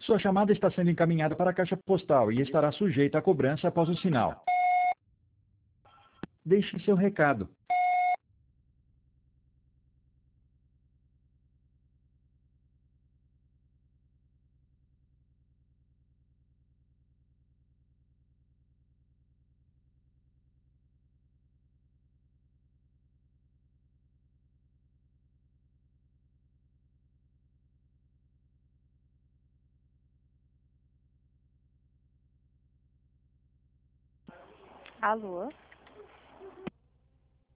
Sua chamada está sendo encaminhada para a caixa postal e estará sujeita a cobrança após o sinal. Deixe seu recado. Alô?